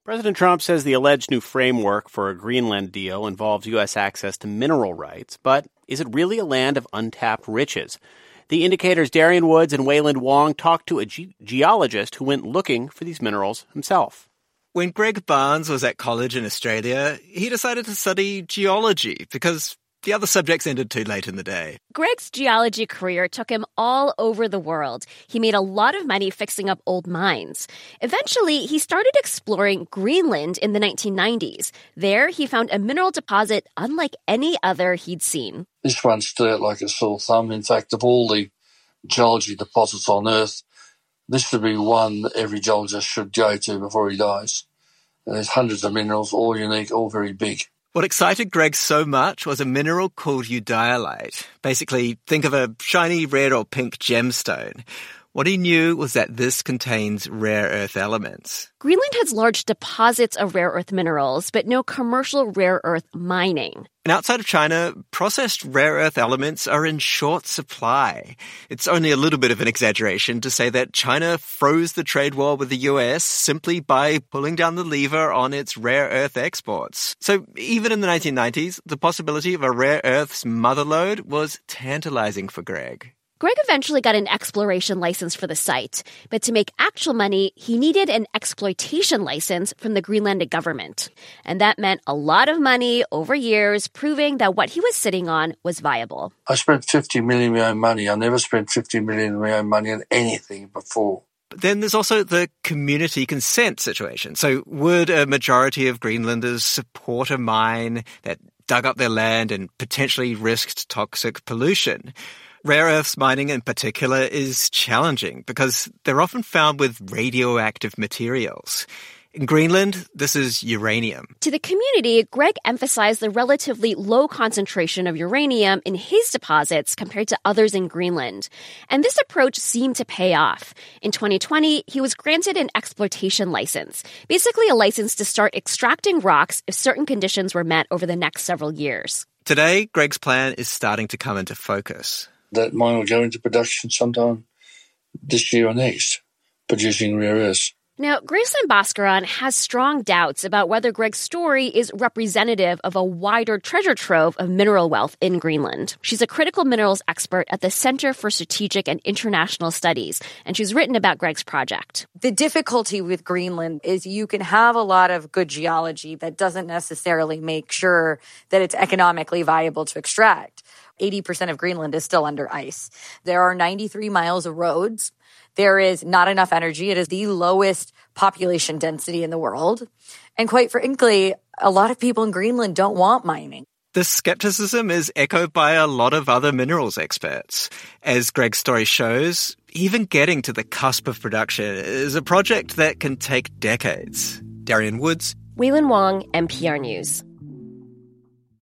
President Trump says the alleged new framework for a Greenland deal involves U.S. access to mineral rights, but is it really a land of untapped riches? The Indicator's Darian Woods and Wayland Wong talked to a geologist who went looking for these minerals himself. When Greg Barnes was at college in Australia, he decided to study geology because the other subjects ended too late in the day. Greg's geology career took him all over the world. He made a lot of money fixing up old mines. Eventually, he started exploring Greenland in the 1990s. There, he found a mineral deposit unlike any other he'd seen. This one stood out like a sore thumb. In fact, of all the geology deposits on Earth, this should be one that every geologist should go to before he dies. There's hundreds of minerals, all unique, all very big. What excited Greg so much was a mineral called eudialyte. Basically, think of a shiny red or pink gemstone. What he knew was that this contains rare earth elements. Greenland has large deposits of rare earth minerals, but no commercial rare earth mining. And outside of China, processed rare earth elements are in short supply. It's only a little bit of an exaggeration to say that China froze the trade war with the US simply by pulling down the lever on its rare earth exports. So even in the 1990s, the possibility of a rare earth's motherlode was tantalizing for Greg. Greg eventually got an exploration license for the site, but to make actual money, he needed an exploitation license from the Greenlandic government. And that meant a lot of money over years, proving that what he was sitting on was viable. I spent $50 million of my own money. I never spent $50 million of my own money on anything before. But then there's also the community consent situation. So would a majority of Greenlanders support a mine that dug up their land and potentially risked toxic pollution? Rare earths mining in particular is challenging because they're often found with radioactive materials. In Greenland, this is uranium. To the community, Greg emphasized the relatively low concentration of uranium in his deposits compared to others in Greenland. And this approach seemed to pay off. In 2020, he was granted an exploitation license, basically a license to start extracting rocks if certain conditions were met over the next several years. Today, Greg's plan is starting to come into focus. That mine will go into production sometime this year or next, producing rare earths. Now, Gracelyn Bhaskaran has strong doubts about whether Greg's story is representative of a wider treasure trove of mineral wealth in Greenland. She's a critical minerals expert at the Center for Strategic and International Studies, and she's written about Greg's project. The difficulty with Greenland is you can have a lot of good geology that doesn't necessarily make sure that it's economically viable to extract. 80% of Greenland is still under ice. There are 93 miles of roads. There is not enough energy. It is the lowest population density in the world. And quite frankly, a lot of people in Greenland don't want mining. This skepticism is echoed by a lot of other minerals experts. As Greg's story shows, even getting to the cusp of production is a project that can take decades. Darian Woods, Wayland Wong, NPR News.